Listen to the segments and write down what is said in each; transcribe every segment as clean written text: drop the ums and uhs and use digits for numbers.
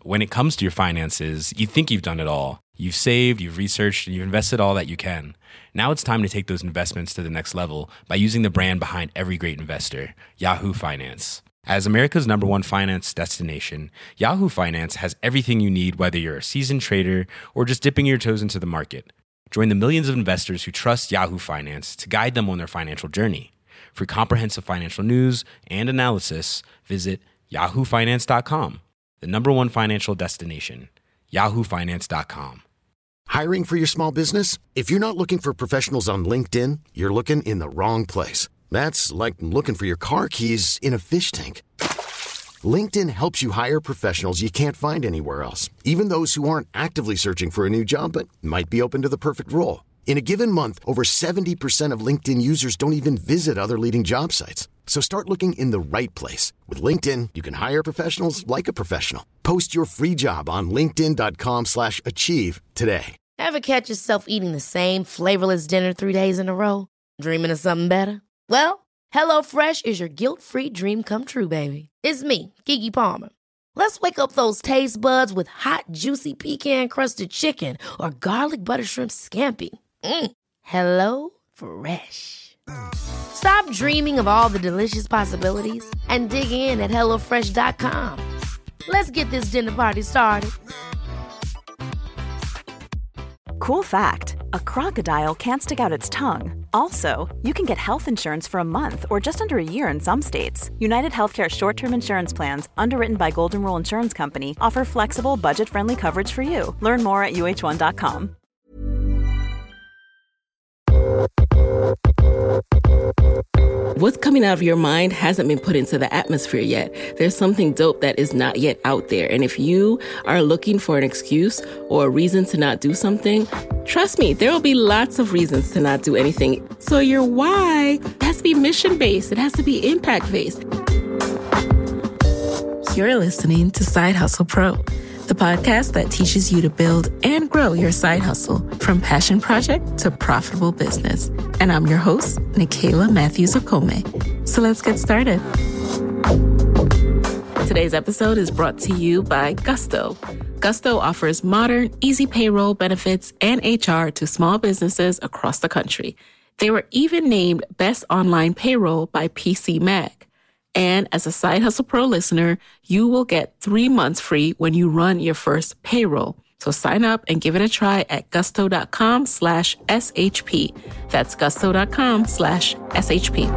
when it comes to your finances, you think you've done it all. You've saved, you've researched, and you've invested all that you can. Now it's time to take those investments to the next level by using the brand behind every great investor, Yahoo Finance. As America's #1 finance destination, Yahoo Finance has everything you need, whether you're a seasoned trader or just dipping your toes into the market. Join the millions of investors who trust Yahoo Finance to guide them on their financial journey. For comprehensive financial news and analysis, visit yahoofinance.com, the #1 financial destination, yahoofinance.com. Hiring for your small business? If you're not looking for professionals on LinkedIn, you're looking in the wrong place. That's like looking for your car keys in a fish tank. LinkedIn helps you hire professionals you can't find anywhere else, even those who aren't actively searching for a new job but might be open to the perfect role. In a given month, over 70% of LinkedIn users don't even visit other leading job sites. So start looking in the right place. With LinkedIn, you can hire professionals like a professional. Post your free job on linkedin.com/achieve today. Ever catch yourself eating the same flavorless dinner 3 days in a row? Dreaming of something better? Well, HelloFresh is your guilt-free dream come true, baby. It's me, Keke Palmer. Let's wake up those taste buds with hot, juicy pecan-crusted chicken or garlic butter shrimp scampi. Hello Fresh. Stop dreaming of all the delicious possibilities and dig in at HelloFresh.com. Let's get this dinner party started. Cool fact, a crocodile can't stick out its tongue. Also, you can get health insurance for a month or just under a year in some states. United Healthcare short-term insurance plans, underwritten by Golden Rule Insurance Company, offer flexible, budget-friendly coverage for you. Learn more at uh1.com. What's coming out of your mind hasn't been put into the atmosphere yet. There's something dope that is not yet out there. And if you are looking for an excuse or a reason to not do something, trust me, there will be lots of reasons to not do anything. So your why has to be mission-based. It has to be impact-based. You're listening to Side Hustle Pro, the podcast that teaches you to build and grow your side hustle from passion project to profitable business. And I'm your host, Nicaila Matthews Okome. So let's get started. Today's episode is brought to you by Gusto. Gusto offers modern, easy payroll, benefits, and HR to small businesses across the country. They were even named Best Online Payroll by PC Mag. And as a Side Hustle Pro listener, you will get 3 months free when you run your first payroll. So sign up and give it a try at gusto.com/SHP. That's gusto.com/SHP.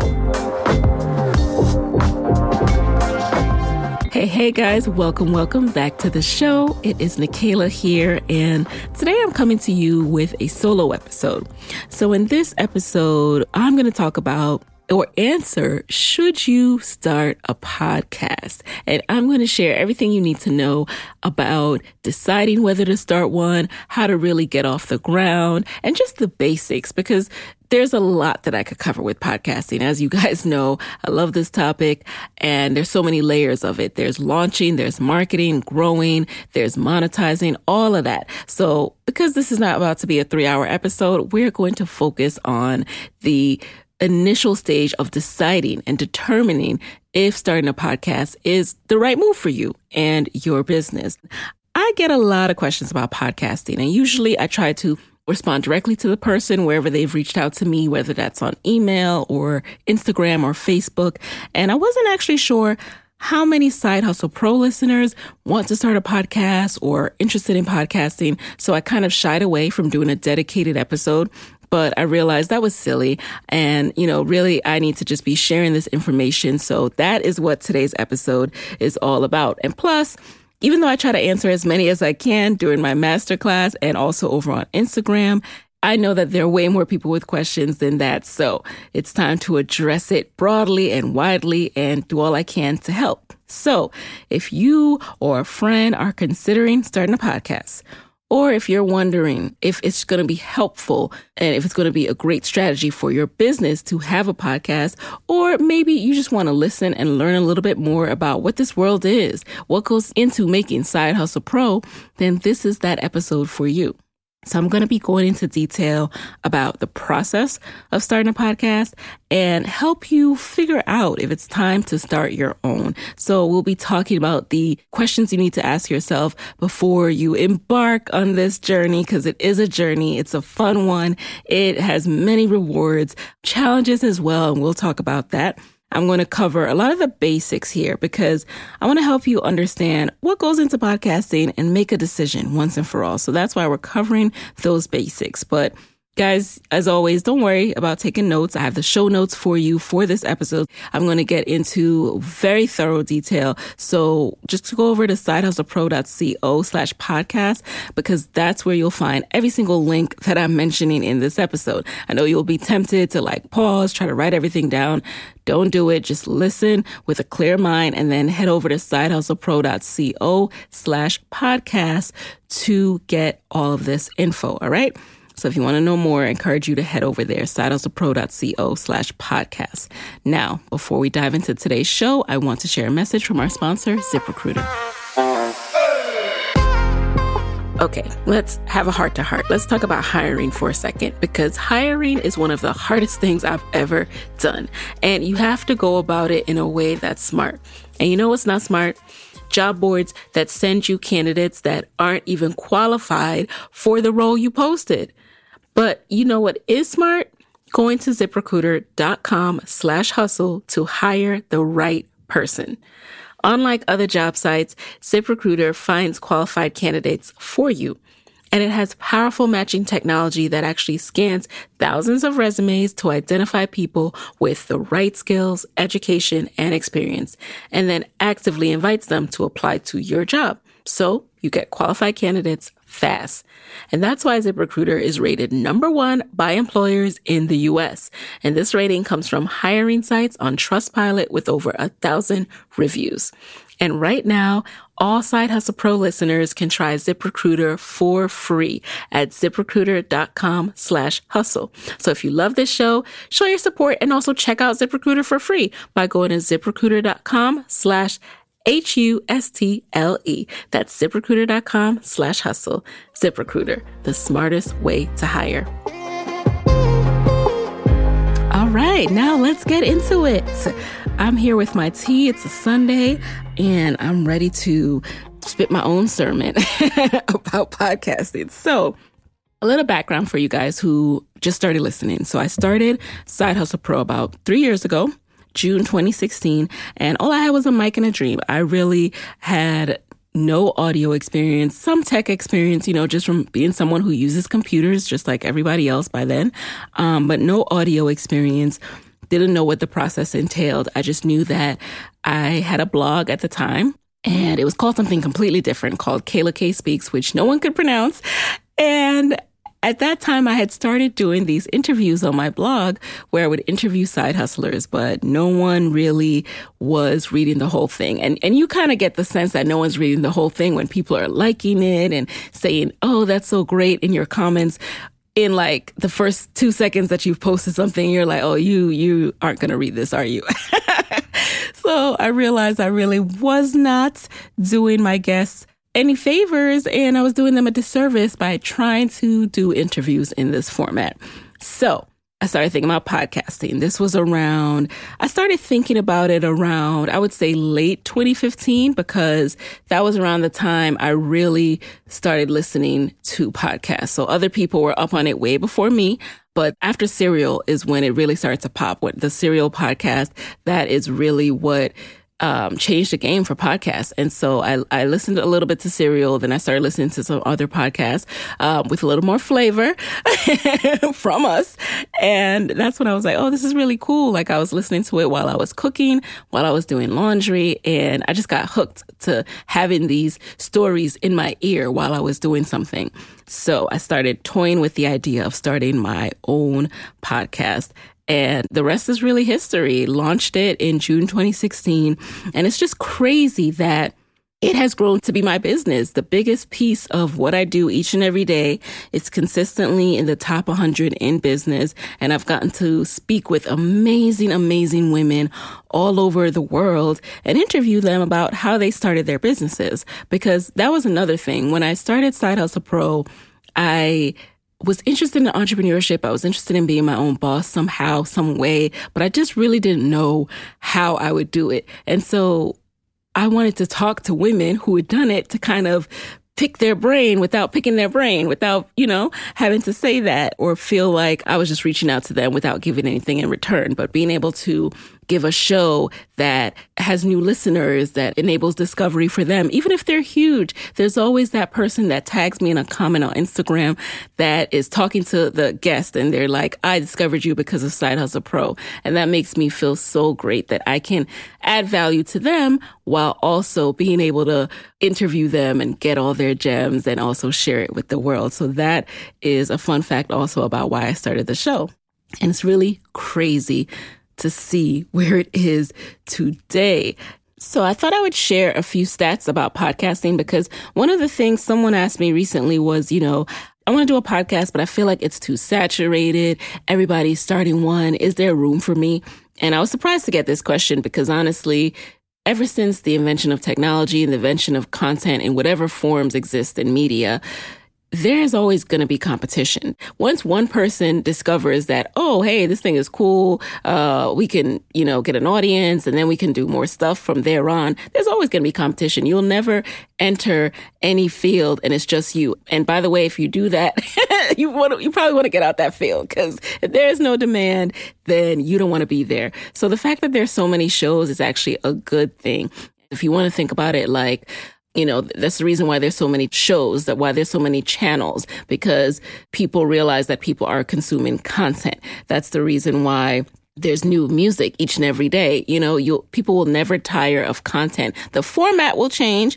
Hey guys, welcome back to the show. It is Nicaila here, and today I'm coming to you with a solo episode. So in this episode, I'm going to talk about or answer, should you start a podcast? And I'm going to share everything you need to know about deciding whether to start one, how to really get off the ground, and just the basics, because there's a lot that I could cover with podcasting. As you guys know, I love this topic, and there's so many layers of it. There's launching, there's marketing, growing, there's monetizing, all of that. So because this is not about to be a 3-hour episode, we're going to focus on the initial stage of deciding and determining if starting a podcast is the right move for you and your business. I get a lot of questions about podcasting, and usually I try to respond directly to the person wherever they've reached out to me, whether that's on email or Instagram or Facebook. And I wasn't actually sure how many Side Hustle Pro listeners want to start a podcast or interested in podcasting. So I kind of shied away from doing a dedicated episode. But I realized that was silly. And, really, I need to just be sharing this information. So that is what today's episode is all about. And plus, even though I try to answer as many as I can during my masterclass and also over on Instagram, I know that there are way more people with questions than that. So it's time to address it broadly and widely and do all I can to help. So if you or a friend are considering starting a podcast, or if you're wondering if it's going to be helpful and if it's going to be a great strategy for your business to have a podcast, or maybe you just want to listen and learn a little bit more about what this world is, what goes into making Side Hustle Pro, then this is that episode for you. So I'm going to be going into detail about the process of starting a podcast and help you figure out if it's time to start your own. So we'll be talking about the questions you need to ask yourself before you embark on this journey, because it is a journey. It's a fun one. It has many rewards, challenges as well, and we'll talk about that. I'm going to cover a lot of the basics here because I want to help you understand what goes into podcasting and make a decision once and for all. So that's why we're covering those basics. But guys, as always, don't worry about taking notes. I have the show notes for you for this episode. I'm going to get into very thorough detail. So just go over to sidehustlepro.co/podcast because that's where you'll find every single link that I'm mentioning in this episode. I know you'll be tempted to pause, try to write everything down. Don't do it. Just listen with a clear mind and then head over to sidehustlepro.co/podcast to get all of this info. All right. So if you want to know more, I encourage you to head over there, sidehustlepro.co/podcast. Now, before we dive into today's show, I want to share a message from our sponsor, ZipRecruiter. Okay, let's have a heart-to-heart. Let's talk about hiring for a second, because hiring is one of the hardest things I've ever done. And you have to go about it in a way that's smart. And you know what's not smart? Job boards that send you candidates that aren't even qualified for the role you posted. But you know what is smart? Going to ZipRecruiter.com/hustle to hire the right person. Unlike other job sites, ZipRecruiter finds qualified candidates for you. And it has powerful matching technology that actually scans thousands of resumes to identify people with the right skills, education, and experience, and then actively invites them to apply to your job. So you get qualified candidates fast. And that's why ZipRecruiter is rated #1 by employers in the US. And this rating comes from hiring sites on Trustpilot with over 1,000 reviews. And right now, all Side Hustle Pro listeners can try ZipRecruiter for free at ZipRecruiter.com/hustle. So if you love this show, show your support and also check out ZipRecruiter for free by going to ZipRecruiter.com/HUSTLE. That's ZipRecruiter.com/hustle. ZipRecruiter, the smartest way to hire. All right, now let's get into it. I'm here with my tea. It's a Sunday, and I'm ready to spit my own sermon about podcasting. So, a little background for you guys who just started listening. So, I started Side Hustle Pro about 3 years ago, June 2016, and all I had was a mic and a dream. I really had no audio experience, some tech experience, just from being someone who uses computers just like everybody else by then, but no audio experience. Didn't know what the process entailed. I just knew that I had a blog at the time, and it was called something completely different, called Kayla K Speaks, which no one could pronounce. And at that time, I had started doing these interviews on my blog where I would interview side hustlers, but no one really was reading the whole thing. And you kind of get the sense that no one's reading the whole thing when people are liking it and saying, "Oh, that's so great," in your comments. In the first 2 seconds that you've posted something, you're like, "Oh, you aren't going to read this, are you?" So I realized I really was not doing my guests any favors, and I was doing them a disservice by trying to do interviews in this format. So I started thinking about podcasting. I started thinking about it around, I would say late 2015, because that was around the time I really started listening to podcasts. So other people were up on it way before me. But after Serial is when it really started to pop. With the Serial podcast, that is really what changed the game for podcasts. And so I listened a little bit to Serial, then I started listening to some other podcasts with a little more flavor from us. And that's when I was like, oh, this is really cool. I was listening to it while I was cooking, while I was doing laundry, and I just got hooked to having these stories in my ear while I was doing something. So I started toying with the idea of starting my own podcast. And the rest is really history. Launched it in June 2016. And it's just crazy that it has grown to be my business. The biggest piece of what I do each and every day. It's consistently in the top 100 in business. And I've gotten to speak with amazing, amazing women all over the world and interview them about how they started their businesses. Because that was another thing. When I started Side Hustle Pro, I was interested in entrepreneurship. I was interested in being my own boss somehow, some way, but I just really didn't know how I would do it. And so I wanted to talk to women who had done it to kind of pick their brain without picking their brain, without, having to say that or feel like I was just reaching out to them without giving anything in return, but being able to give a show that has new listeners, that enables discovery for them. Even if they're huge, there's always that person that tags me in a comment on Instagram that is talking to the guest and they're like, I discovered you because of Side Hustle Pro. And that makes me feel so great that I can add value to them while also being able to interview them and get all their gems and also share it with the world. So that is a fun fact also about why I started the show. And it's really crazy to see where it is today. So I thought I would share a few stats about podcasting because one of the things someone asked me recently was, I want to do a podcast, but I feel like it's too saturated. Everybody's starting one. Is there room for me? And I was surprised to get this question because honestly, ever since the invention of technology and the invention of content in whatever forms exist in media, there's always going to be competition. Once one person discovers that, oh, hey, this thing is cool, we can, get an audience and then we can do more stuff from there on, there's always going to be competition. You'll never enter any field and it's just you. And by the way, if you do that, you probably want to get out that field because if there's no demand, then you don't want to be there. So the fact that there's so many shows is actually a good thing. If you want to think about it like, that's the reason why there's so many shows, why there's so many channels, because people realize that people are consuming content. That's the reason why there's new music each and every day. People will never tire of content. The format will change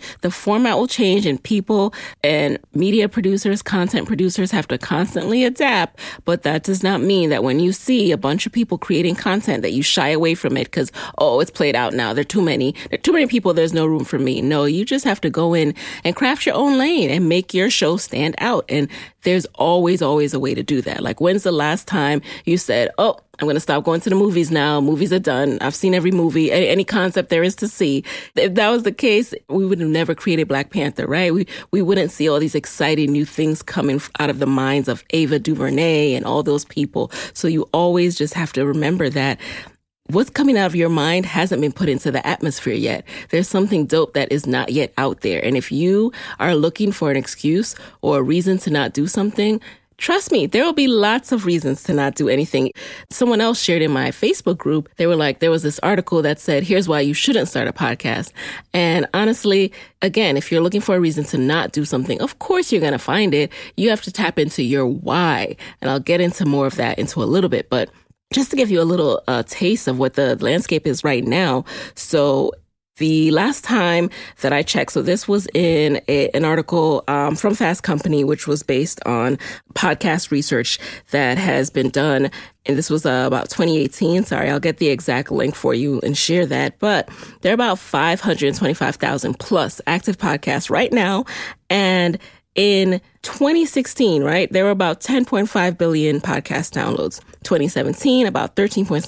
and people and media producers, content producers have to constantly adapt. But that does not mean that when you see a bunch of people creating content that you shy away from it because, it's played out now. There are too many people. There's no room for me. No, you just have to go in and craft your own lane and make your show stand out. And there's always a way to do that. Like when's the last time you said, I'm going to stop going to the movies now. Movies are done. I've seen every movie, any concept there is to see. If that was the case, we would have never created Black Panther, right? We wouldn't see all these exciting new things coming out of the minds of Ava DuVernay and all those people. So you always just have to remember that what's coming out of your mind hasn't been put into the atmosphere yet. There's something dope that is not yet out there. And if you are looking for an excuse or a reason to not do something, trust me, there will be lots of reasons to not do anything. Someone else shared in my Facebook group, they were like, there was this article that said, here's why you shouldn't start a podcast. And honestly, again, if you're looking for a reason to not do something, of course you're going to find it. You have to tap into your why. And I'll get into more of that into a little bit. But just to give you a little taste of what the landscape is right now. So the last time that I checked, so this was in an article from Fast Company, which was based on podcast research that has been done. And this was about 2018. Sorry, I'll get the exact link for you and share that. But there are about 525,000 plus active podcasts right now. And in 2016, right, there were about 10.5 billion podcast downloads. 2017, about 13.7.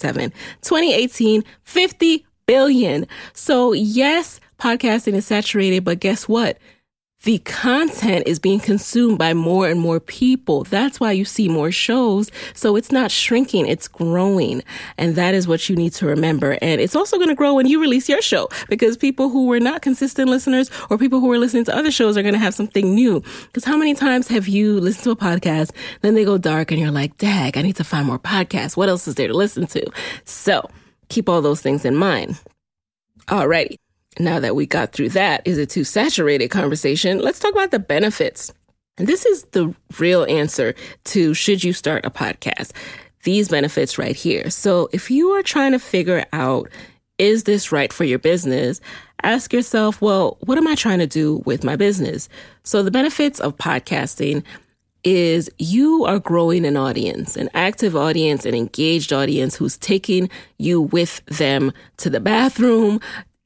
2018, 50 billion. So yes, podcasting is saturated, but guess what? The content is being consumed by more and more people. That's why you see more shows. So it's not shrinking, it's growing. And that is what you need to remember. And it's also going to grow when you release your show because people who were not consistent listeners or people who were listening to other shows are going to have something new. Because how many times have you listened to a podcast, then they go dark and you're like, dag, I need to find more podcasts. What else is there to listen to? So keep all those things in mind. Alrighty. Now that we got through that, is it too saturated conversation? Let's talk about the benefits. And this is the real answer to should you start a podcast? These benefits right here. So if you are trying to figure out, is this right for your business? Ask yourself, well, what am I trying to do with my business? So the benefits of podcasting is you are growing an audience, an active audience, an engaged audience who's taking you with them to the bathroom,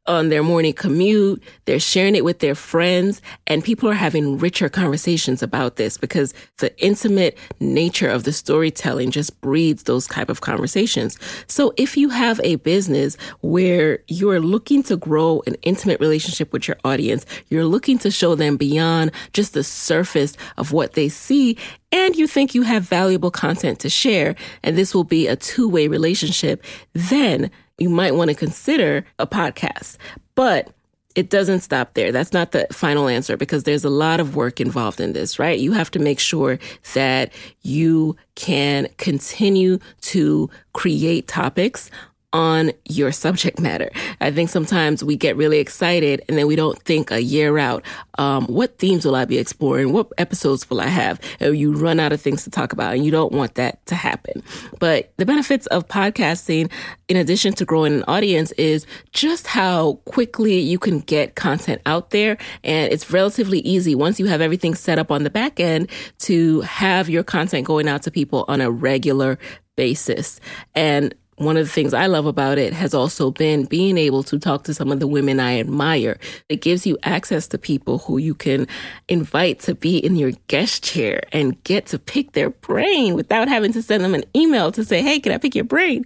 on their morning commute. They're sharing it with their friends, and people are having richer conversations about this because the intimate nature of the storytelling just breeds those type of conversations. So if you have a business where you're looking to grow an intimate relationship with your audience, you're looking to show them beyond just the surface of what they see, and you think you have valuable content to share, and this will be a two-way relationship, then you might want to consider a podcast. But it doesn't stop there. That's not the final answer because there's a lot of work involved in this, right? You have to make sure that you can continue to create topics on your subject matter. I think sometimes we get really excited and then we don't think a year out, what themes will I be exploring? What episodes will I have? And you run out of things to talk about, and you don't want that to happen. But the benefits of podcasting, in addition to growing an audience, is just how quickly you can get content out there. And it's relatively easy once you have everything set up on the back end to have your content going out to people on a regular basis. And one of the things I love about it has also been being able to talk to some of the women I admire. It gives you access to people who you can invite to be in your guest chair and get to pick their brain without having to send them an email to say, hey, can I pick your brain?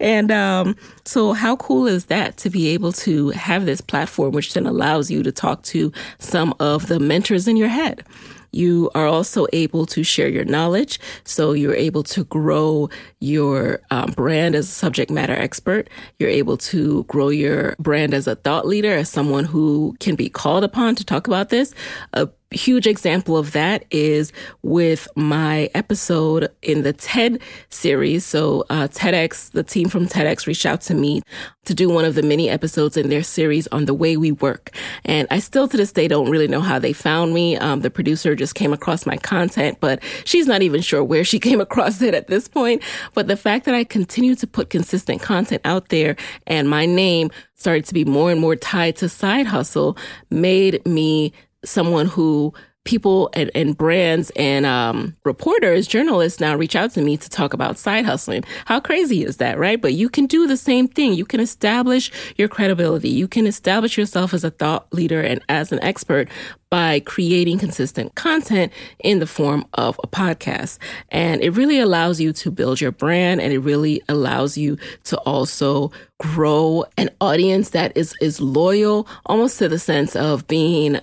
And so how cool is that to be able to have this platform, which then allows you to talk to some of the mentors in your head? You are also able to share your knowledge. So you're able to grow your brand as a subject matter expert. You're able to grow your brand as a thought leader, as someone who can be called upon to talk about this. A huge example of that is with my episode in the TED series. So TEDx, the team from TEDx reached out to me to do one of the mini episodes in their series on the way we work. And I still to this day don't really know how they found me. The producer just came across my content, but she's not even sure where she came across it at this point. But the fact that I continue to put consistent content out there and my name started to be more and more tied to Side Hustle made me someone who people and brands and reporters, journalists now reach out to me to talk about side hustling. How crazy is that, right? But you can do the same thing. You can establish your credibility. You can establish yourself as a thought leader and as an expert by creating consistent content in the form of a podcast. And it really allows you to build your brand, and it really allows you to also grow an audience that is loyal, almost to the sense of being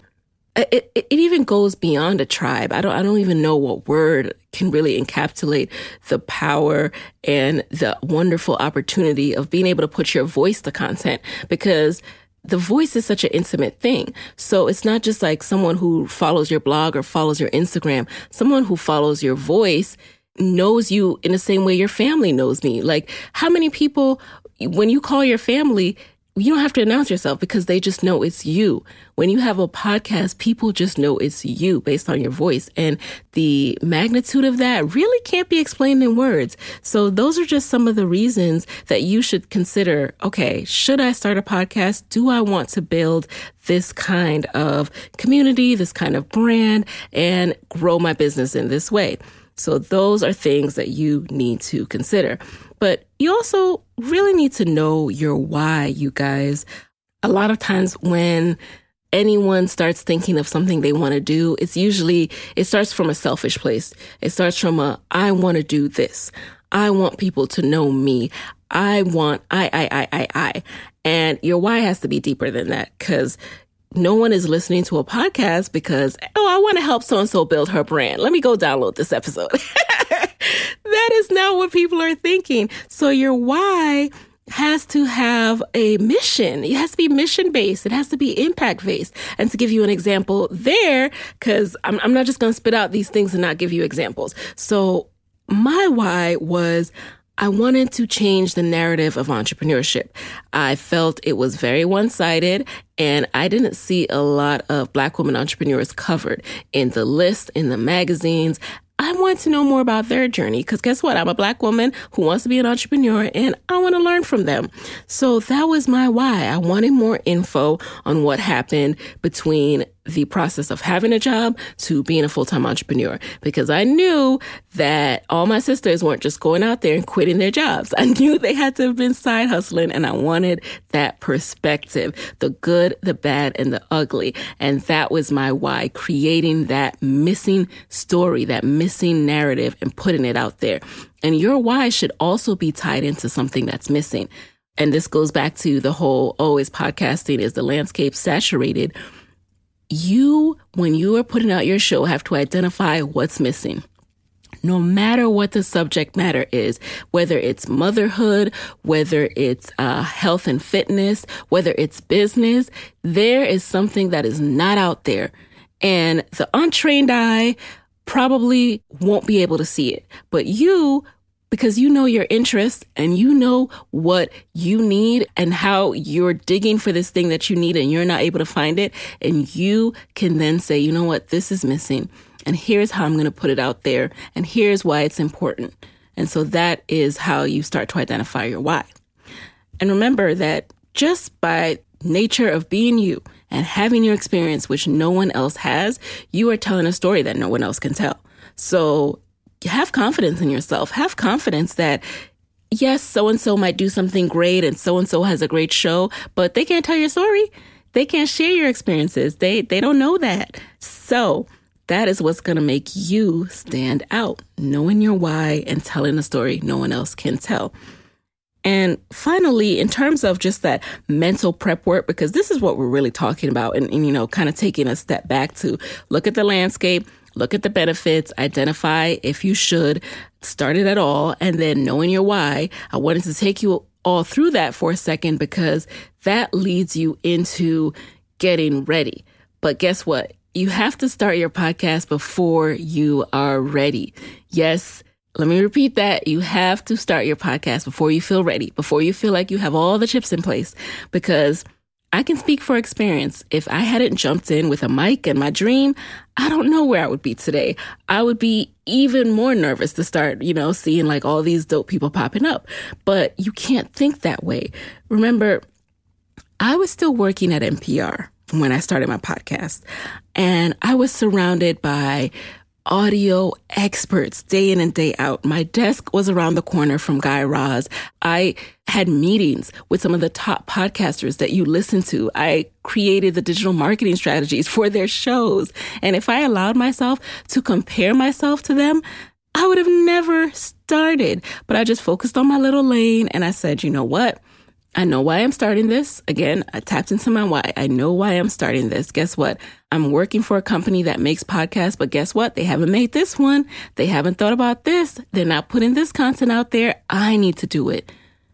It even goes beyond a tribe. I don't even know what word can really encapsulate the power and the wonderful opportunity of being able to put your voice to content, because the voice is such an intimate thing. So it's not just like someone who follows your blog or follows your Instagram. Someone who follows your voice knows you in the same way your family knows me. Like, how many people, when you call your family, you don't have to announce yourself because they just know it's you. When you have a podcast, people just know it's you based on your voice. And the magnitude of that really can't be explained in words. So those are just some of the reasons that you should consider, okay, should I start a podcast? Do I want to build this kind of community, this kind of brand, and grow my business in this way? So those are things that you need to consider. But you also really need to know your why, you guys. A lot of times when anyone starts thinking of something they want to do, it starts from a selfish place. It starts from I want to do this. I want people to know me. I. And your why has to be deeper than that, because no one is listening to a podcast because, I want to help so-and-so build her brand. Let me go download this episode. That is not what people are thinking. So your why has to have a mission. It has to be mission-based. It has to be impact-based. And to give you an example there, because I'm not just going to spit out these things and not give you examples. So my why was I wanted to change the narrative of entrepreneurship. I felt it was very one-sided, and I didn't see a lot of Black women entrepreneurs covered in the list, in the magazines. I want to know more about their journey because guess what? I'm a Black woman who wants to be an entrepreneur, and I want to learn from them. So that was my why. I wanted more info on what happened between the process of having a job to being a full-time entrepreneur, because I knew that all my sisters weren't just going out there and quitting their jobs. I knew they had to have been side hustling, and I wanted that perspective, the good, the bad, and the ugly. And that was my why, creating that missing story, that missing narrative, and putting it out there. And your why should also be tied into something that's missing. And this goes back to the whole, is podcasting, is the landscape saturated? You, when you are putting out your show, have to identify what's missing. No matter what the subject matter is, whether it's motherhood, whether it's health and fitness, whether it's business, there is something that is not out there. And the untrained eye probably won't be able to see it. But you, because you know your interests and you know what you need and how you're digging for this thing that you need and you're not able to find it. And you can then say, you know what, this is missing. And here's how I'm going to put it out there. And here's why it's important. And so that is how you start to identify your why. And remember that just by nature of being you and having your experience, which no one else has, you are telling a story that no one else can tell. So have confidence in yourself. Have confidence that, yes, so-and-so might do something great and so-and-so has a great show, but they can't tell your story. They can't share your experiences. They don't know that. So that is what's going to make you stand out, knowing your why and telling a story no one else can tell. And finally, in terms of just that mental prep work, because this is what we're really talking about and you know, kind of taking a step back to look at the landscape, look at the benefits, identify if you should start it at all, and then knowing your why. I wanted to take you all through that for a second because that leads you into getting ready. But guess what? You have to start your podcast before you are ready. Yes, let me repeat that. You have to start your podcast before you feel ready, before you feel like you have all the chips in place, because I can speak for experience. If I hadn't jumped in with a mic and my dream, I don't know where I would be today. I would be even more nervous to start, seeing like all these dope people popping up. But you can't think that way. Remember, I was still working at NPR when I started my podcast, and I was surrounded by audio experts day in and day out. My desk was around the corner from Guy Raz. I had meetings with some of the top podcasters that you listen to. I created the digital marketing strategies for their shows. And if I allowed myself to compare myself to them, I would have never started. But I just focused on my little lane and I said, you know what? I know why I'm starting this. Again, I tapped into my why. I know why I'm starting this. Guess what? I'm working for a company that makes podcasts, but guess what? They haven't made this one. They haven't thought about this. They're not putting this content out there. I need to do it.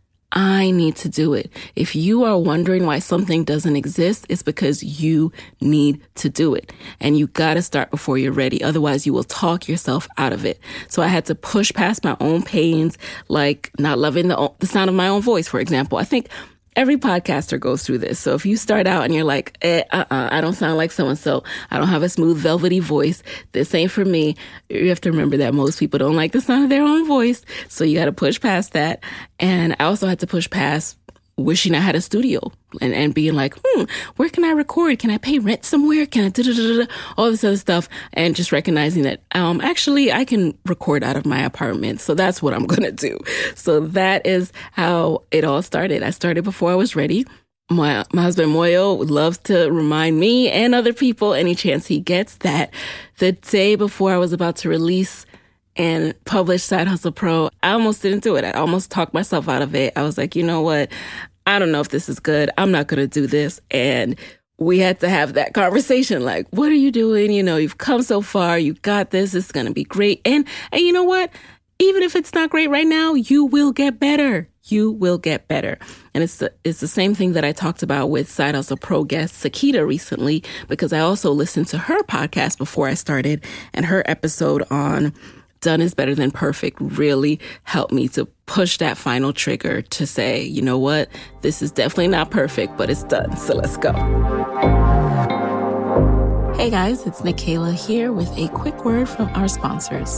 I need to do it. If you are wondering why something doesn't exist, it's because you need to do it. And you got to start before you're ready. Otherwise, you will talk yourself out of it. So I had to push past my own pains, like not loving the sound of my own voice, for example. I think every podcaster goes through this. So if you start out and you're like, I don't sound like so-and-so. I don't have a smooth, velvety voice. This ain't for me. You have to remember that most people don't like the sound of their own voice. So you got to push past that. And I also had to push past wishing I had a studio and being like, where can I record? Can I pay rent somewhere? Can I all this other stuff? And just recognizing that, actually I can record out of my apartment. So that's what I'm going to do. So that is how it all started. I started before I was ready. My husband Moyo loves to remind me and other people any chance he gets that the day before I was about to release and publish Side Hustle Pro, I almost didn't do it. I almost talked myself out of it. I was like, you know what? I don't know if this is good. I'm not going to do this. And we had to have that conversation. Like, what are you doing? You've come so far. You got this. It's going to be great. And you know what? Even if it's not great right now, you will get better. You will get better. And it's the same thing that I talked about with Side Hustle Pro guest Sakita recently, because I also listened to her podcast before I started, and her episode on done is better than perfect really helped me to push that final trigger to say, you know what, this is definitely not perfect, but it's done. So let's go. Hey guys, it's Nikayla here with a quick word from our sponsors.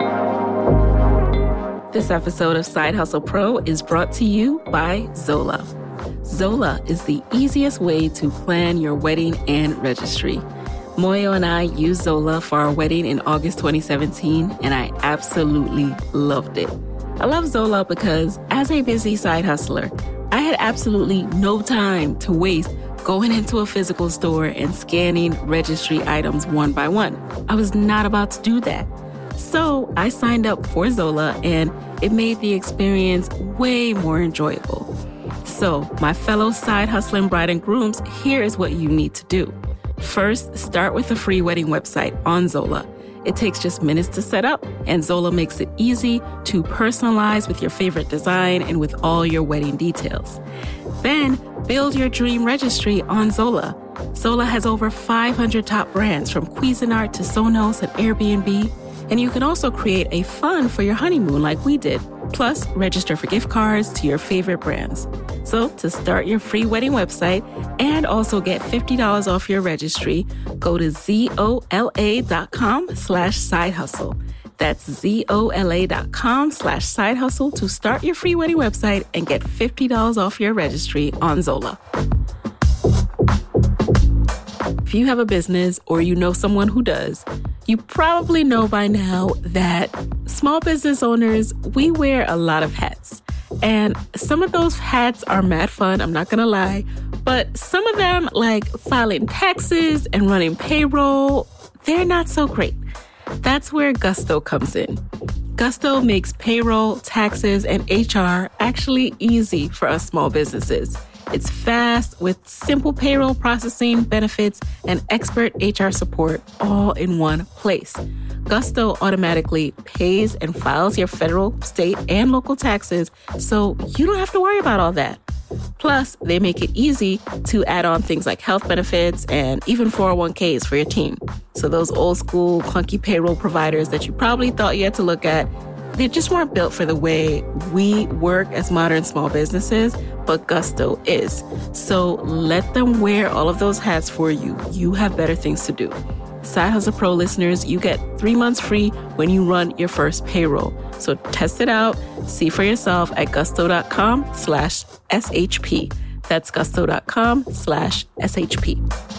This episode of Side Hustle Pro is brought to you by Zola. Zola is the easiest way to plan your wedding and registry. Moyo and I used Zola for our wedding in August 2017, and I absolutely loved it. I love Zola because as a busy side hustler, I had absolutely no time to waste going into a physical store and scanning registry items one by one. I was not about to do that. So I signed up for Zola, and it made the experience way more enjoyable. So my fellow side hustling bride and grooms, here is what you need to do. First, start with a free wedding website on Zola. It takes just minutes to set up, and Zola makes it easy to personalize with your favorite design and with all your wedding details. Then, build your dream registry on Zola. Zola has over 500 top brands from Cuisinart to Sonos and Airbnb, and you can also create a fund for your honeymoon like we did. Plus, register for gift cards to your favorite brands. So, to start your free wedding website and also get $50 off your registry, go to zola.com/sidehustle. That's zola.com/sidehustle to start your free wedding website and get $50 off your registry on Zola. If you have a business or you know someone who does, you probably know by now that small business owners, we wear a lot of hats. And some of those hats are mad fun, I'm not gonna lie. But some of them, like filing taxes and running payroll, they're not so great. That's where Gusto comes in. Gusto makes payroll, taxes, and HR actually easy for us small businesses. It's fast with simple payroll processing, benefits, and expert HR support all in one place. Gusto automatically pays and files your federal, state, and local taxes, so you don't have to worry about all that. Plus, they make it easy to add on things like health benefits and even 401ks for your team. So those old school, clunky payroll providers that you probably thought you had to look at, they just weren't built for the way we work as modern small businesses, but Gusto is. So let them wear all of those hats for you. You have better things to do. Side Hustle Pro listeners, you get 3 months free when you run your first payroll. So test it out, see for yourself at gusto.com/SHP. That's gusto.com/SHP.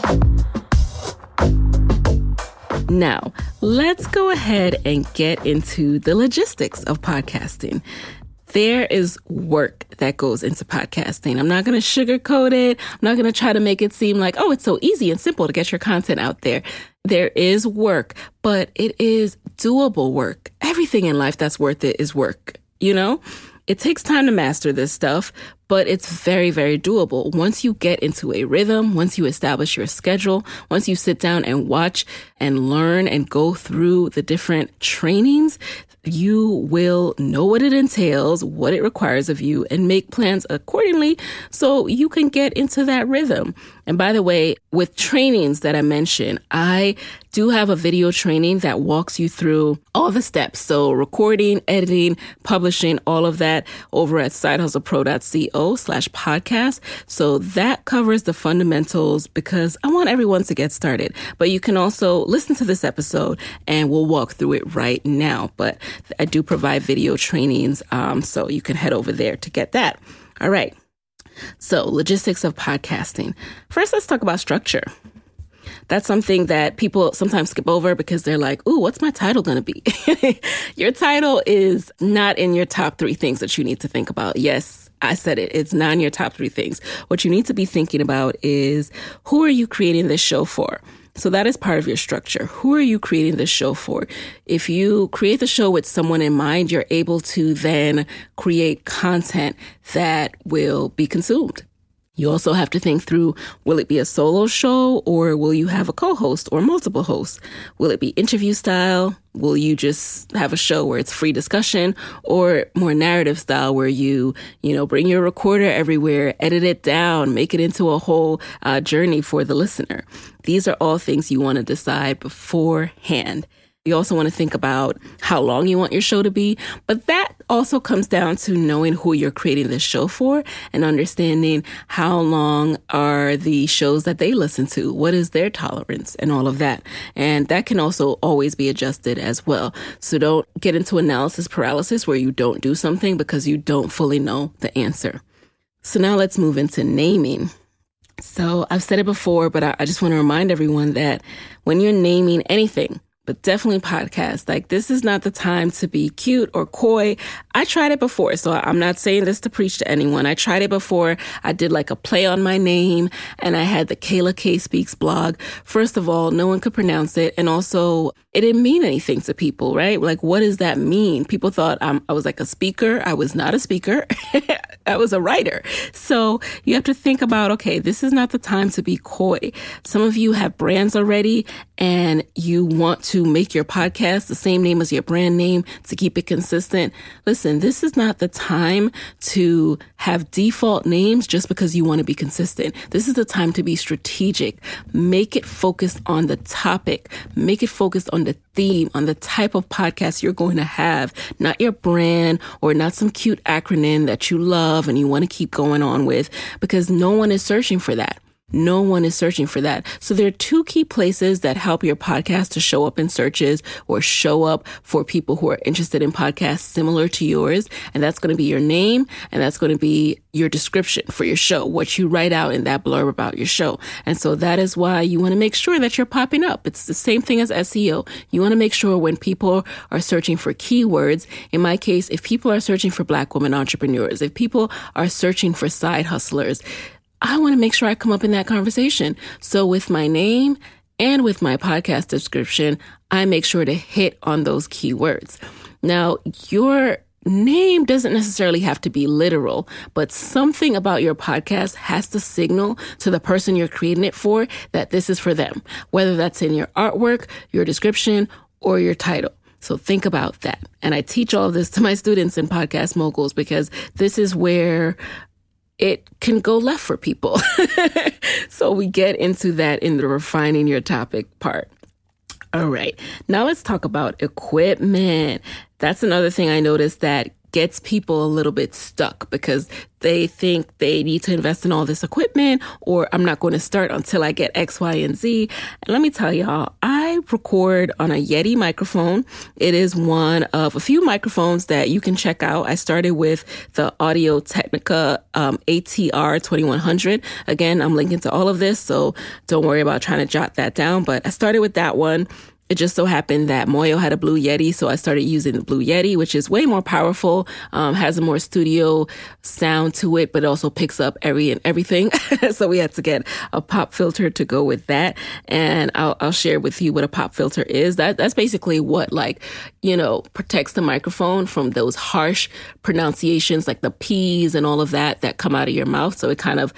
Now, let's go ahead and get into the logistics of podcasting. There is work that goes into podcasting. I'm not going to sugarcoat it. I'm not going to try to make it seem like, oh, it's so easy and simple to get your content out there. There is work, but it is doable work. Everything in life that's worth it is work, you know? It takes time to master this stuff, but it's very, very doable. Once you get into a rhythm, once you establish your schedule, once you sit down and watch and learn and go through the different trainings, you will know what it entails, what it requires of you, and make plans accordingly so you can get into that rhythm. And by the way, with trainings that I mentioned, I do have a video training that walks you through all the steps. So recording, editing, publishing, all of that over at sidehustlepro.co/podcast. So that covers the fundamentals because I want everyone to get started. But you can also listen to this episode and we'll walk through it right now. But I do provide video trainings, so you can head over there to get that. All right. So logistics of podcasting. First, let's talk about structure. That's something that people sometimes skip over because they're like, ooh, what's my title going to be? Your title is not in your top 3 things that you need to think about. Yes, I said it. It's not in your top 3 things. What you need to be thinking about is, who are you creating this show for? So that is part of your structure. Who are you creating this show for? If you create the show with someone in mind, you're able to then create content that will be consumed. You also have to think through, will it be a solo show or will you have a co-host or multiple hosts? Will it be interview style? Will you just have a show where it's free discussion, or more narrative style where you bring your recorder everywhere, edit it down, make it into a whole journey for the listener? These are all things you want to decide beforehand. You also want to think about how long you want your show to be, but that also comes down to knowing who you're creating this show for and understanding how long are the shows that they listen to, what is their tolerance and all of that. And that can also always be adjusted as well. So don't get into analysis paralysis where you don't do something because you don't fully know the answer. So now let's move into naming. So I've said it before, but I just want to remind everyone that when you're naming anything, but definitely podcasts, like this is not the time to be cute or coy. I tried it before, so I'm not saying this to preach to anyone. I tried it before. I did like a play on my name, and I had the Kayla K Speaks blog. First of all, no one could pronounce it, and also it didn't mean anything to people, right? Like, what does that mean? People thought I was like a speaker. I was not a speaker. I was a writer. So you have to think about, okay, this is not the time to be coy. Some of you have brands already, and you want to make your podcast the same name as your brand name to keep it consistent. Listen, this is not the time to have default names just because you want to be consistent. This is the time to be strategic. Make it focused on the topic. Make it focused on the theme, on the type of podcast you're going to have, not your brand or not some cute acronym that you love and you want to keep going on with, because no one is searching for that. No one is searching for that. So there are two key places that help your podcast to show up in searches or show up for people who are interested in podcasts similar to yours. And that's going to be your name, and that's going to be your description for your show, what you write out in that blurb about your show. And so that is why you want to make sure that you're popping up. It's the same thing as SEO. You want to make sure when people are searching for keywords, in my case, if people are searching for Black women entrepreneurs, if people are searching for side hustlers, I want to make sure I come up in that conversation. So with my name and with my podcast description, I make sure to hit on those keywords. Now, your name doesn't necessarily have to be literal, but something about your podcast has to signal to the person you're creating it for that this is for them, whether that's in your artwork, your description, or your title. So think about that. And I teach all of this to my students in Podcast Moguls because this is where it can go left for people. So we get into that in the refining your topic part. All right. Now let's talk about equipment. That's another thing I noticed that gets people a little bit stuck because they think they need to invest in all this equipment, or I'm not going to start until I get X, Y, and Z. And let me tell y'all, I record on a Yeti microphone. It is one of a few microphones that you can check out. I started with the Audio Technica ATR 2100. Again, I'm linking to all of this, so don't worry about trying to jot that down. But I started with that one. It just so happened that Moyo had a Blue Yeti, so I started using the Blue Yeti, which is way more powerful, has a more studio sound to it, but also picks up everything. So we had to get a pop filter to go with that. And I'll share with you what a pop filter is. That's basically what, protects the microphone from those harsh pronunciations like the P's and all of that come out of your mouth. So it kind of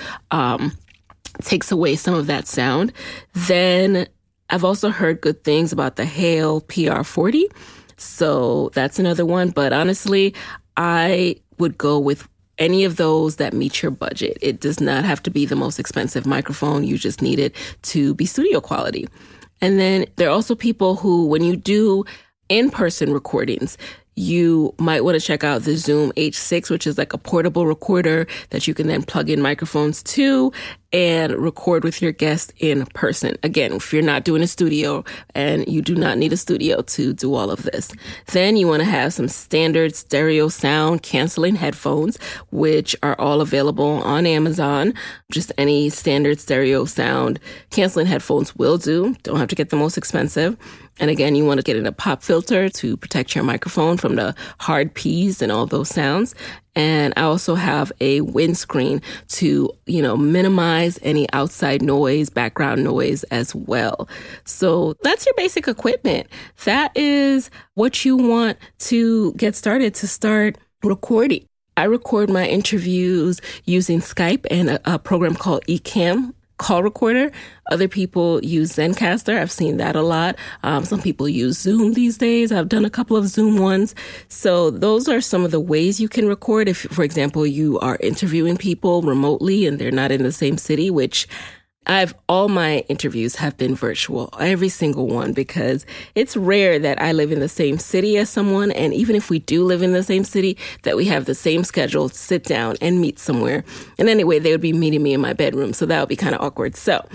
takes away some of that sound. Then I've also heard good things about the Hale PR40. So that's another one. But honestly, I would go with any of those that meet your budget. It does not have to be the most expensive microphone. You just need it to be studio quality. And then there are also people who, when you do in-person recordings, you might want to check out the Zoom H6, which is like a portable recorder that you can then plug in microphones to and record with your guest in person. Again, if you're not doing a studio, and you do not need a studio to do all of this, then you want to have some standard stereo sound canceling headphones, which are all available on Amazon. Just any standard stereo sound canceling headphones will do. Don't have to get the most expensive. And again, you want to get in a pop filter to protect your microphone from the hard P's and all those sounds. And I also have a windscreen to, minimize any outside noise, background noise as well. So that's your basic equipment. That is what you want to get started to start recording. I record my interviews using Skype and a program called Ecamm call recorder. Other people use Zencastr. I've seen that a lot. Some people use Zoom these days. I've done a couple of Zoom ones. So those are some of the ways you can record. If, for example, you are interviewing people remotely and they're not in the same city, which all my interviews have been virtual, every single one, because it's rare that I live in the same city as someone. And even if we do live in the same city, that we have the same schedule to sit down and meet somewhere. And anyway, they would be meeting me in my bedroom. So that would be kind of awkward. So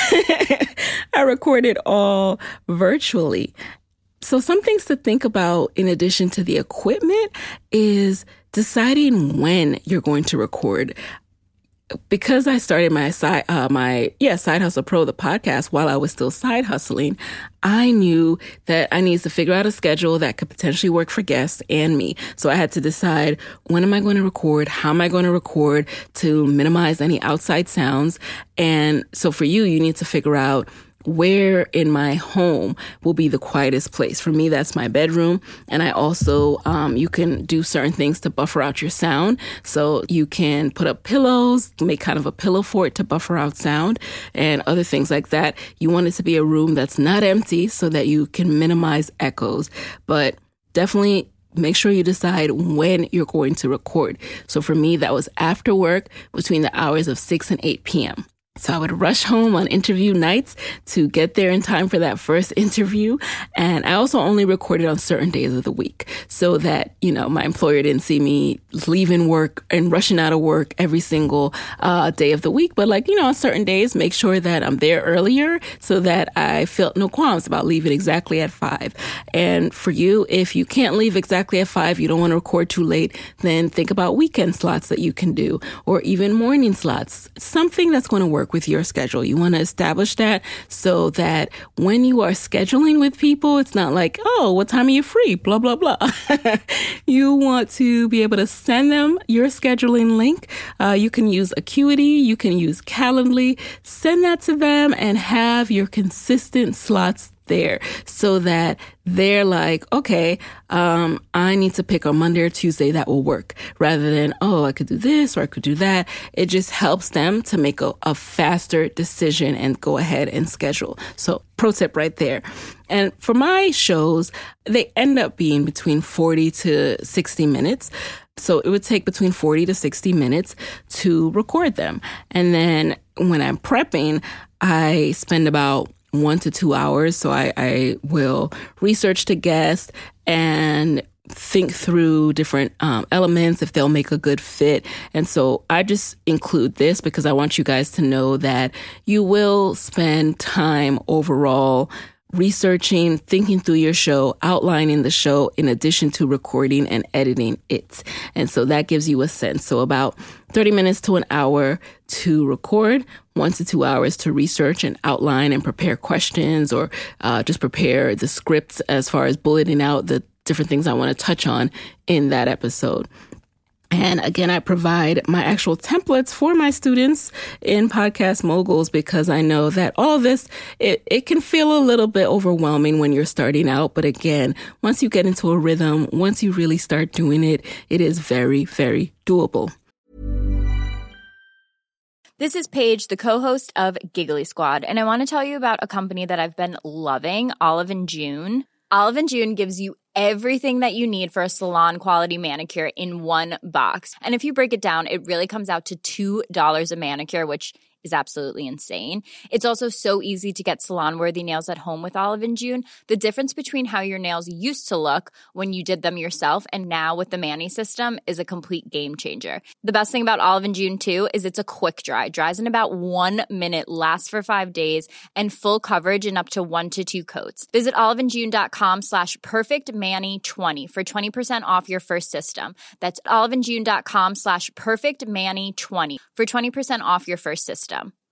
I recorded all virtually. So some things to think about in addition to the equipment is deciding when you're going to record. because I started my Side Hustle Pro, the podcast, while I was still side hustling, I knew that I needed to figure out a schedule that could potentially work for guests and me. So I had to decide, when am I going to record? How am I going to record to minimize any outside sounds? And so for you, you need to figure out where in my home will be the quietest place. For me, that's my bedroom. And I also, you can do certain things to buffer out your sound. So you can put up pillows, make kind of a pillow fort to buffer out sound and other things like that. You want it to be a room that's not empty so that you can minimize echoes. But definitely make sure you decide when you're going to record. So for me, that was after work between the hours of 6 and 8 p.m. So I would rush home on interview nights to get there in time for that first interview. And I also only recorded on certain days of the week so that, my employer didn't see me leaving work and rushing out of work every single day of the week. But on certain days, make sure that I'm there earlier so that I felt no qualms about leaving exactly at 5. And for you, if you can't leave exactly at 5, you don't want to record too late, then think about weekend slots that you can do, or even morning slots, something that's going to work with your schedule. You want to establish that so that when you are scheduling with people, it's not like, oh, what time are you free? Blah, blah, blah. You want to be able to send them your scheduling link. You can use Acuity. You can use Calendly. Send that to them and have your consistent slots there so that they're like, okay, I need to pick a Monday or Tuesday that will work, rather than, oh, I could do this or I could do that. It just helps them to make a faster decision and go ahead and schedule. So pro tip right there. And for my shows, they end up being between 40 to 60 minutes. So it would take between 40 to 60 minutes to record them. And then when I'm prepping, I spend about 1 to 2 hours. So I will research the guest and think through different elements, if they'll make a good fit. And so I just include this because I want you guys to know that you will spend time overall researching, thinking through your show, outlining the show, in addition to recording and editing it. And so that gives you a sense. So about 30 minutes to an hour to record, 1 to 2 hours to research and outline and prepare questions, or just prepare the scripts as far as bulleting out the different things I want to touch on in that episode. And again, I provide my actual templates for my students in Podcast Moguls because I know that all this, it can feel a little bit overwhelming when you're starting out. But again, once you get into a rhythm, once you really start doing it, it is very, very doable. This is Paige, the co-host of Giggly Squad, and I want to tell you about a company that I've been loving, Olive & June. Olive & June gives you everything that you need for a salon-quality manicure in one box. And if you break it down, it really comes out to $2 a manicure, which is absolutely insane. It's also so easy to get salon-worthy nails at home with Olive & June. The difference between how your nails used to look when you did them yourself and now with the Mani system is a complete game changer. The best thing about Olive & June, too, is it's a quick dry. Dries in about 1 minute, lasts for 5 days, and full coverage in up to 1 to 2 coats. Visit oliveandjune.com/perfectmani20 for 20% off your first system. That's oliveandjune.com/perfectmani20 for 20% off your first system.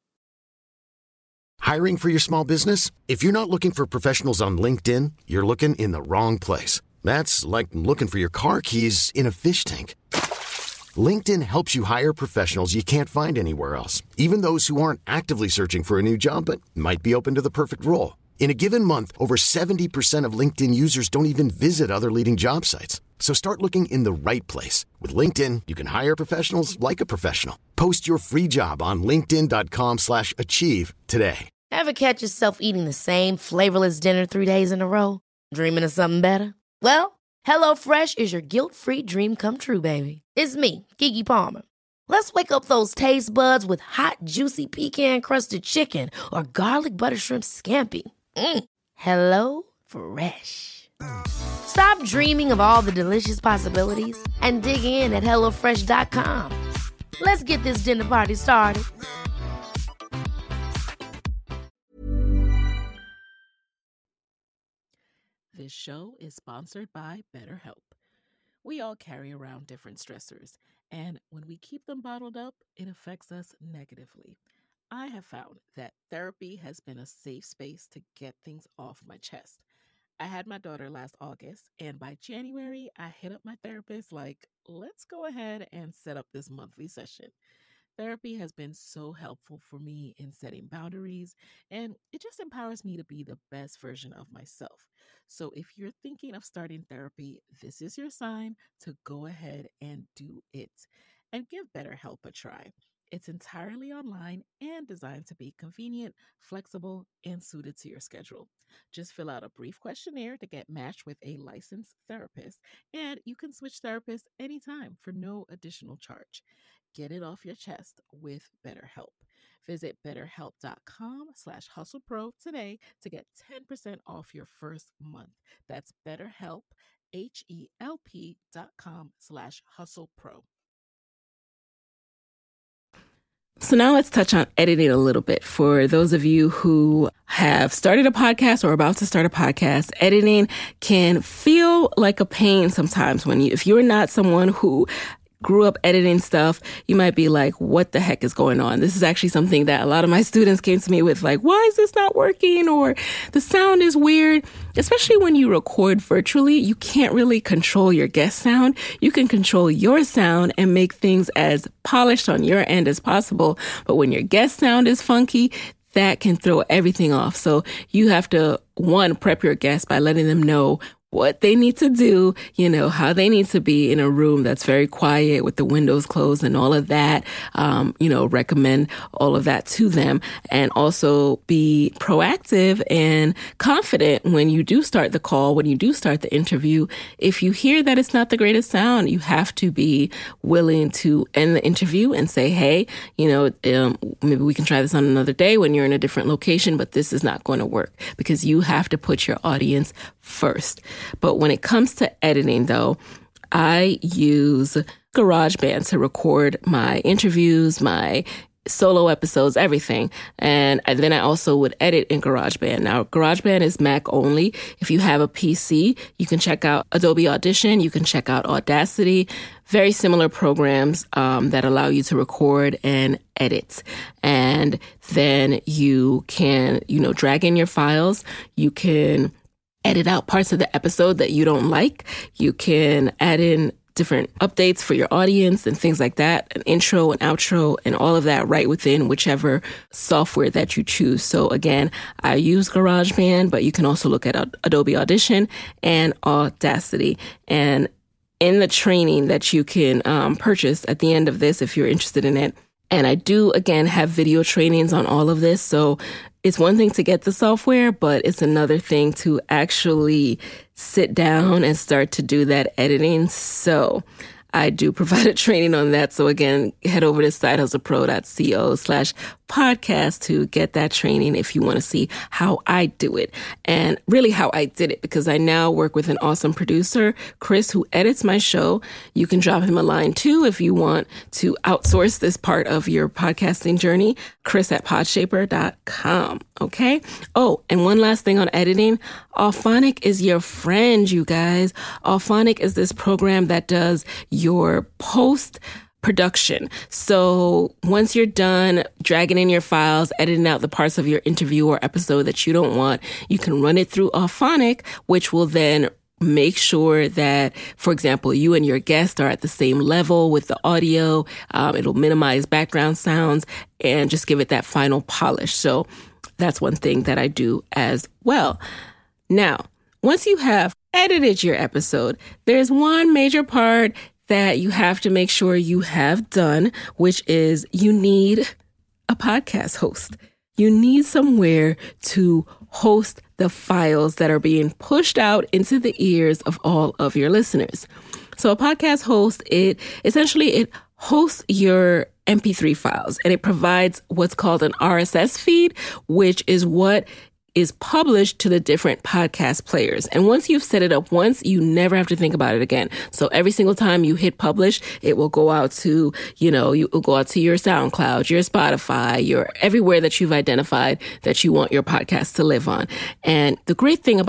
Hiring for your small business? If you're not looking for professionals on LinkedIn, you're looking in the wrong place. That's like looking for your car keys in a fish tank. LinkedIn helps you hire professionals you can't find anywhere else, even those who aren't actively searching for a new job but might be open to the perfect role. In a given month, over 70% of LinkedIn users don't even visit other leading job sites. So start looking in the right place. With LinkedIn, you can hire professionals like a professional. Post your free job on linkedin.com/achieve today. Ever catch yourself eating the same flavorless dinner 3 days in a row? Dreaming of something better? Well, HelloFresh is your guilt-free dream come true, baby. It's me, Keke Palmer. Let's wake up those taste buds with hot, juicy pecan-crusted chicken or garlic butter shrimp scampi. Hello Fresh. Stop dreaming of all the delicious possibilities and dig in at HelloFresh.com. Let's get this dinner party started. This show is sponsored by BetterHelp. We all carry around different stressors, and when we keep them bottled up, it affects us negatively. I have found that therapy has been a safe space to get things off my chest. I had my daughter last August, and by January, I hit up my therapist like, let's go ahead and set up this monthly session. Therapy has been so helpful for me in setting boundaries, and it just empowers me to be the best version of myself. So if you're thinking of starting therapy, this is your sign to go ahead and do it and give BetterHelp a try. It's entirely online and designed to be convenient, flexible, and suited to your schedule. Just fill out a brief questionnaire to get matched with a licensed therapist, and you can switch therapists anytime for no additional charge. Get it off your chest with BetterHelp. Visit betterhelp.com/hustlepro today to get 10% off your first month. That's BetterHelp, HELP.com/hustlepro. So now let's touch on editing a little bit. For those of you who have started a podcast or about to start a podcast, editing can feel like a pain sometimes if you're not someone who grew up editing stuff, you might be like, what the heck is going on? This is actually something that a lot of my students came to me with, like, why is this not working? Or the sound is weird. Especially when you record virtually, you can't really control your guest sound. You can control your sound and make things as polished on your end as possible. But when your guest sound is funky, that can throw everything off. So you have to, one, prep your guests by letting them know what they need to do, how they need to be in a room that's very quiet with the windows closed and all of that, recommend all of that to them, and also be proactive and confident when you do start the call, when you do start the interview. If you hear that it's not the greatest sound, you have to be willing to end the interview and say, hey, maybe we can try this on another day when you're in a different location, but this is not going to work, because you have to put your audience first. But when it comes to editing, though, I use GarageBand to record my interviews, my solo episodes, everything. And then I also would edit in GarageBand. Now, GarageBand is Mac only. If you have a PC, you can check out Adobe Audition. You can check out Audacity. Very similar programs that allow you to record and edit. And then you can, drag in your files. You can edit out parts of the episode that you don't like. You can add in different updates for your audience and things like that, an intro, an outro, and all of that right within whichever software that you choose. So again, I use GarageBand, but you can also look at Adobe Audition and Audacity. And in the training that you can purchase at the end of this, if you're interested in it, and I do, again, have video trainings on all of this. So it's one thing to get the software, but it's another thing to actually sit down and start to do that editing. So I do provide a training on that. So again, head over to sidehustlepro.co/podcast to get that training if you want to see how I do it and really how I did it, because I now work with an awesome producer, Chris, who edits my show. You can drop him a line too if you want to outsource this part of your podcasting journey, chris@podshaper.com. Okay. Oh, and one last thing on editing. Auphonic is your friend, you guys. Auphonic is this program that does your post production. So once you're done dragging in your files, editing out the parts of your interview or episode that you don't want, you can run it through Auphonic, which will then make sure that, for example, you and your guest are at the same level with the audio. It'll minimize background sounds and just give it that final polish. So that's one thing that I do as well. Now, once you have edited your episode, there's one major part that you have to make sure you have done, which is you need a podcast host. You need somewhere to host the files that are being pushed out into the ears of all of your listeners. So a podcast host, it hosts your MP3 files, and it provides what's called an RSS feed, which is what is published to the different podcast players. And once you've set it up once, you never have to think about it again. So every single time you hit publish, it will go out to, you will go out to your SoundCloud, your Spotify, your everywhere that you've identified that you want your podcast to live on. And the great thing about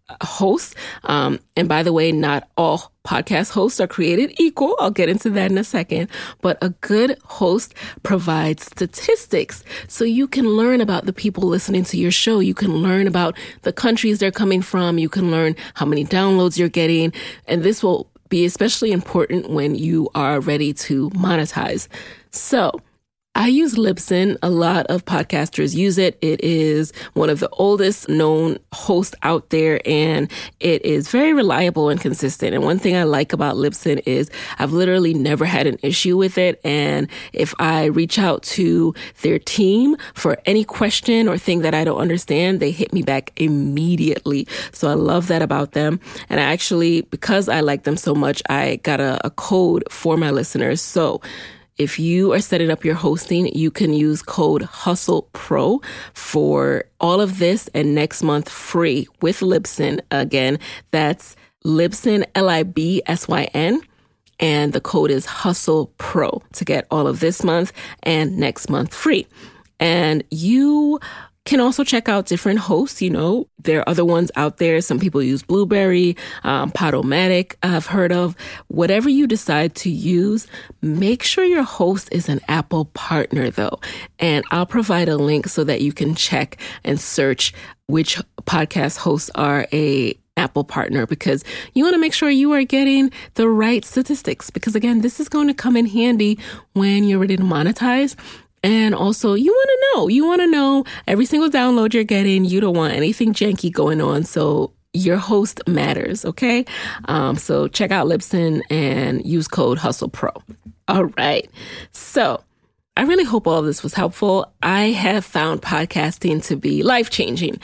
host. And by the way, not all podcast hosts are created equal. I'll get into that in a second. But a good host provides statistics so you can learn about the people listening to your show. You can learn about the countries they're coming from. You can learn how many downloads you're getting. And this will be especially important when you are ready to monetize. So I use Libsyn. A lot of podcasters use it. It is one of the oldest known hosts out there, and it is very reliable and consistent. And one thing I like about Libsyn is I've literally never had an issue with it. And if I reach out to their team for any question or thing that I don't understand, they hit me back immediately. So I love that about them. And I actually, because I like them so much, I got a code for my listeners. So if you are setting up your hosting, you can use code HustlePro for all of this and next month free with Libsyn. Again, that's Libsyn, Libsyn. And the code is HustlePro to get all of this month and next month free. And you can also check out different hosts. You know, there are other ones out there. Some people use Blueberry, Podomatic, I've heard of. Whatever you decide to use, make sure your host is an Apple partner though. And I'll provide a link so that you can check and search which podcast hosts are a Apple partner, because you want to make sure you are getting the right statistics. Because again, this is going to come in handy when you're ready to monetize. And also, you want to know every single download you're getting. You don't want anything janky going on. So your host matters, okay? So check out Libsyn and use code HustlePro. All right. So I really hope all of this was helpful. I have found podcasting to be life-changing.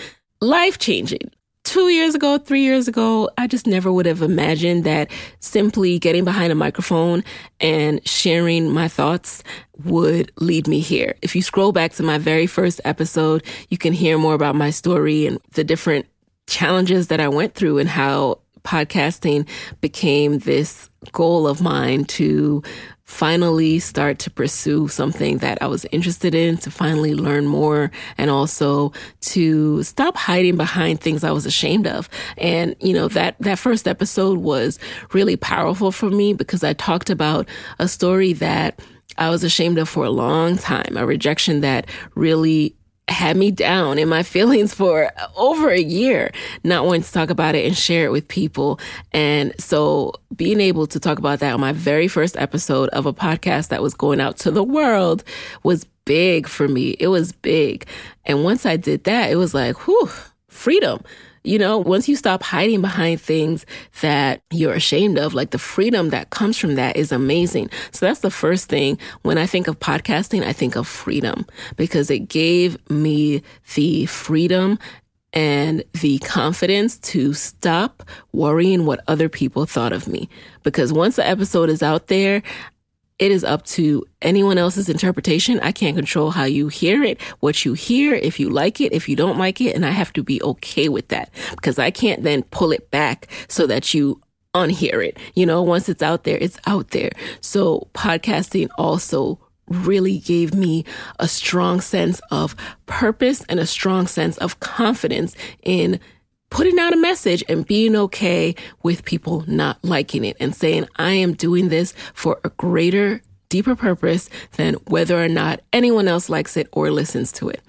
2 years ago, 3 years ago, I just never would have imagined that simply getting behind a microphone and sharing my thoughts would lead me here. If you scroll back to my very first episode, you can hear more about my story and the different challenges that I went through and how podcasting became this goal of mine to finally start to pursue something that I was interested in, to finally learn more, and also to stop hiding behind things I was ashamed of. And, you know, that first episode was really powerful for me because I talked about a story that I was ashamed of for a long time, a rejection that really had me down in my feelings for over a year, not wanting to talk about it and share it with people. And so being able to talk about that on my very first episode of a podcast that was going out to the world was big for me. It was big. And once I did that, it was like, whew, freedom. You know, once you stop hiding behind things that you're ashamed of, like the freedom that comes from that is amazing. So that's the first thing. When I think of podcasting, I think of freedom because it gave me the freedom and the confidence to stop worrying what other people thought of me. Because once the episode is out there, it is up to anyone else's interpretation. I can't control how you hear it, what you hear, if you like it, if you don't like it. And I have to be okay with that because I can't then pull it back so that you unhear it. You know, once it's out there, it's out there. So podcasting also really gave me a strong sense of purpose and a strong sense of confidence in putting out a message and being okay with people not liking it and saying, I am doing this for a greater, deeper purpose than whether or not anyone else likes it or listens to it.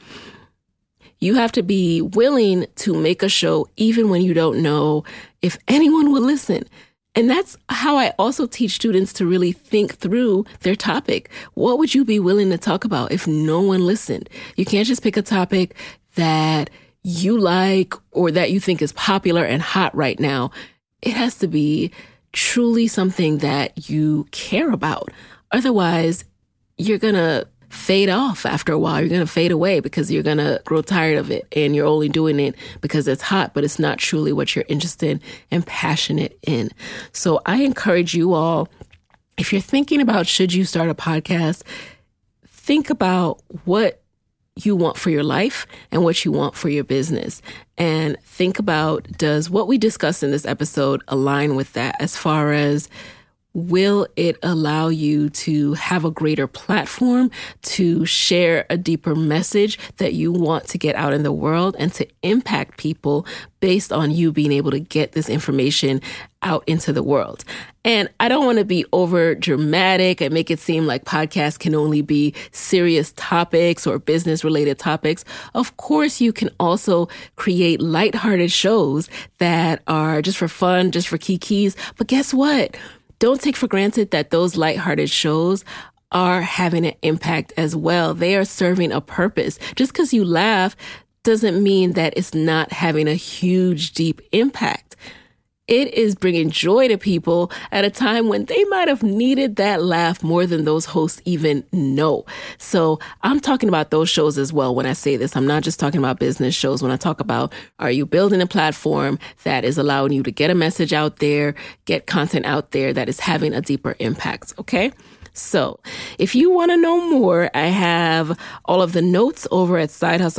You have to be willing to make a show even when you don't know if anyone will listen. And that's how I also teach students to really think through their topic. What would you be willing to talk about if no one listened? You can't just pick a topic that you like or that you think is popular and hot right now. It has to be truly something that you care about. Otherwise, you're going to fade off after a while. You're going to fade away because you're going to grow tired of it and you're only doing it because it's hot, but it's not truly what you're interested and passionate in. So I encourage you all, if you're thinking about should you start a podcast, think about what you want for your life and what you want for your business. And think about, does what we discussed in this episode align with that as far as will it allow you to have a greater platform to share a deeper message that you want to get out in the world and to impact people based on you being able to get this information out into the world? And I don't want to be over dramatic and make it seem like podcasts can only be serious topics or business related topics. Of course, you can also create lighthearted shows that are just for fun, just for kikis. But guess what? Don't take for granted that those lighthearted shows are having an impact as well. They are serving a purpose. Just because you laugh doesn't mean that it's not having a huge, deep impact. It is bringing joy to people at a time when they might have needed that laugh more than those hosts even know. So I'm talking about those shows as well when I say this. I'm not just talking about business shows. When I talk about, are you building a platform that is allowing you to get a message out there, get content out there that is having a deeper impact, okay? So if you want to know more, I have all of the notes over at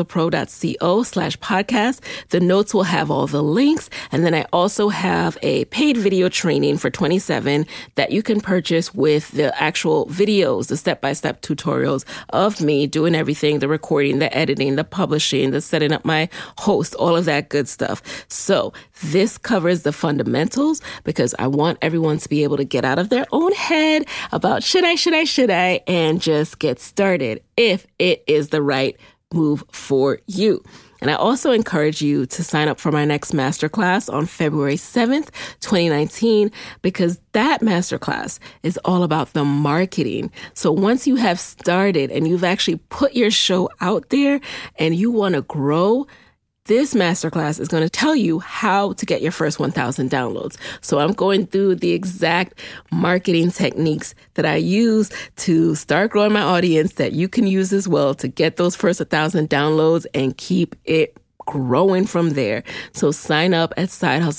sidehustlepro.co/podcast. The notes will have all the links. And then I also have a paid video training for 27 that you can purchase with the actual videos, the step-by-step tutorials of me doing everything, the recording, the editing, the publishing, the setting up my host, all of that good stuff. So this covers the fundamentals because I want everyone to be able to get out of their own head about should I, and just get started if it is the right move for you. And I also encourage you to sign up for my next masterclass on February 7th, 2019, because that masterclass is all about the marketing. So once you have started and you've actually put your show out there and you want to grow, this masterclass is going to tell you how to get your first 1,000 downloads. So I'm going through the exact marketing techniques that I use to start growing my audience that you can use as well to get those first 1,000 downloads and keep it growing from there. So sign up at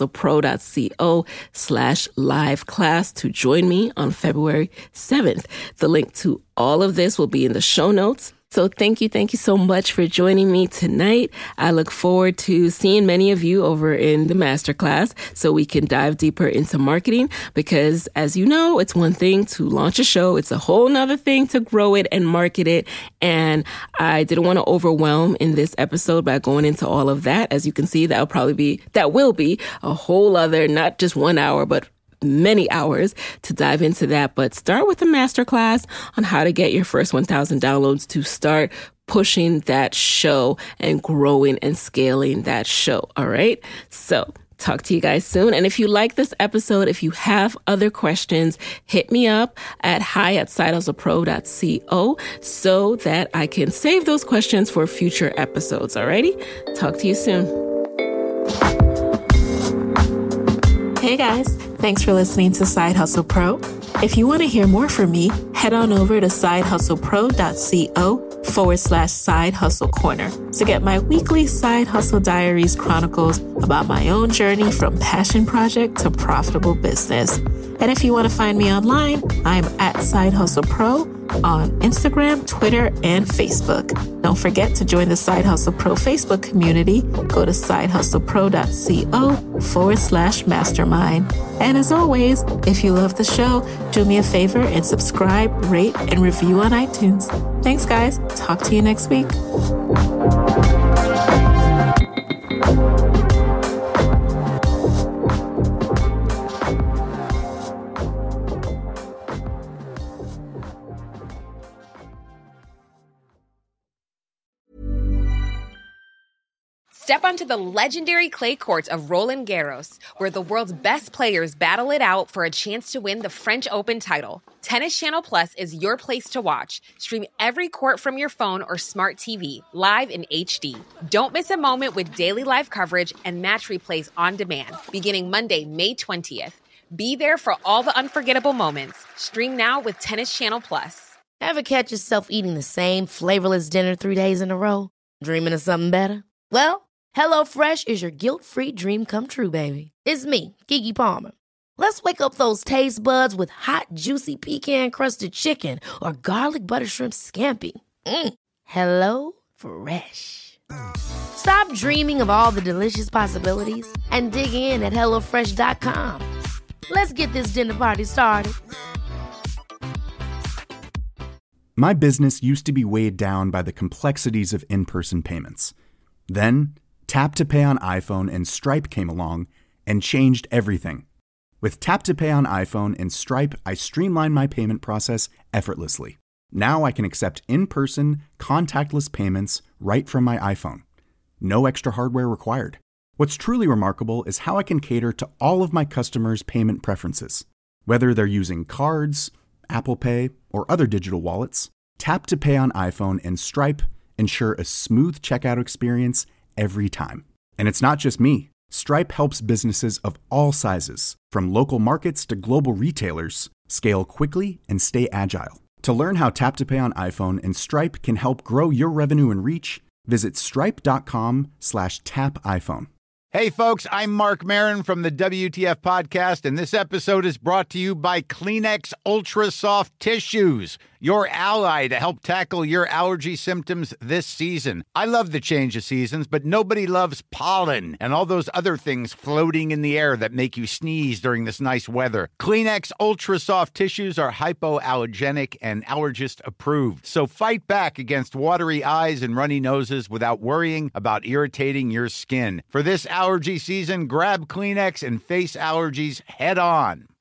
sidehustlepro.co/live class to join me on February 7th. The link to all of this will be in the show notes. So thank you so much for joining me tonight. I look forward to seeing many of you over in the masterclass so we can dive deeper into marketing because, as you know, it's one thing to launch a show. It's a whole nother thing to grow it and market it. And I didn't want to overwhelm in this episode by going into all of that. As you can see, that will be a whole other, not just 1 hour, but many hours to dive into that. But start with a masterclass on how to get your first 1,000 downloads to start pushing that show and growing and scaling that show. All right. So talk to you guys soon. And if you like this episode, if you have other questions, hit me up at hi@sidehustlepro.co so that I can save those questions for future episodes. Alrighty. Talk to you soon. Hey guys, thanks for listening to Side Hustle Pro. If you want to hear more from me, head on over to sidehustlepro.co/Side Hustle Corner to get my weekly Side Hustle Diaries chronicles about my own journey from passion project to profitable business. And if you want to find me online, I'm at Side Hustle Pro on Instagram, Twitter, and Facebook. Don't forget to join the Side Hustle Pro Facebook community. Go to sidehustlepro.co/mastermind. And as always, if you love the show, do me a favor and subscribe, rate, and review on iTunes. Thanks, guys. Talk to you next week. Step onto the legendary clay courts of Roland Garros, where the world's best players battle it out for a chance to win the French Open title. Tennis Channel Plus is your place to watch. Stream every court from your phone or smart TV, live in HD. Don't miss a moment with daily live coverage and match replays on demand, beginning Monday, May 20th. Be there for all the unforgettable moments. Stream now with Tennis Channel Plus. Ever catch yourself eating the same flavorless dinner 3 days in a row? Dreaming of something better? Well, HelloFresh is your guilt-free dream come true, baby. It's me, Keke Palmer. Let's wake up those taste buds with hot, juicy pecan-crusted chicken or garlic butter shrimp scampi. Hello Fresh. Stop dreaming of all the delicious possibilities and dig in at HelloFresh.com. Let's get this dinner party started. My business used to be weighed down by the complexities of in-person payments. Then, Tap to Pay on iPhone and Stripe came along and changed everything. With Tap to Pay on iPhone and Stripe, I streamlined my payment process effortlessly. Now I can accept in-person, contactless payments right from my iPhone. No extra hardware required. What's truly remarkable is how I can cater to all of my customers' payment preferences. Whether they're using cards, Apple Pay, or other digital wallets, Tap to Pay on iPhone and Stripe ensure a smooth checkout experience every time. And it's not just me. Stripe helps businesses of all sizes, from local markets to global retailers, scale quickly and stay agile. To learn how Tap to Pay on iPhone and Stripe can help grow your revenue and reach, visit stripe.com/tapiphone. Hey folks, I'm Mark Maron from the WTF Podcast, and this episode is brought to you by Kleenex Ultra Soft Tissues, your ally to help tackle your allergy symptoms this season. I love the change of seasons, but nobody loves pollen and all those other things floating in the air that make you sneeze during this nice weather. Kleenex Ultra Soft Tissues are hypoallergenic and allergist approved, so fight back against watery eyes and runny noses without worrying about irritating your skin. For this allergy season, grab Kleenex and face allergies head on.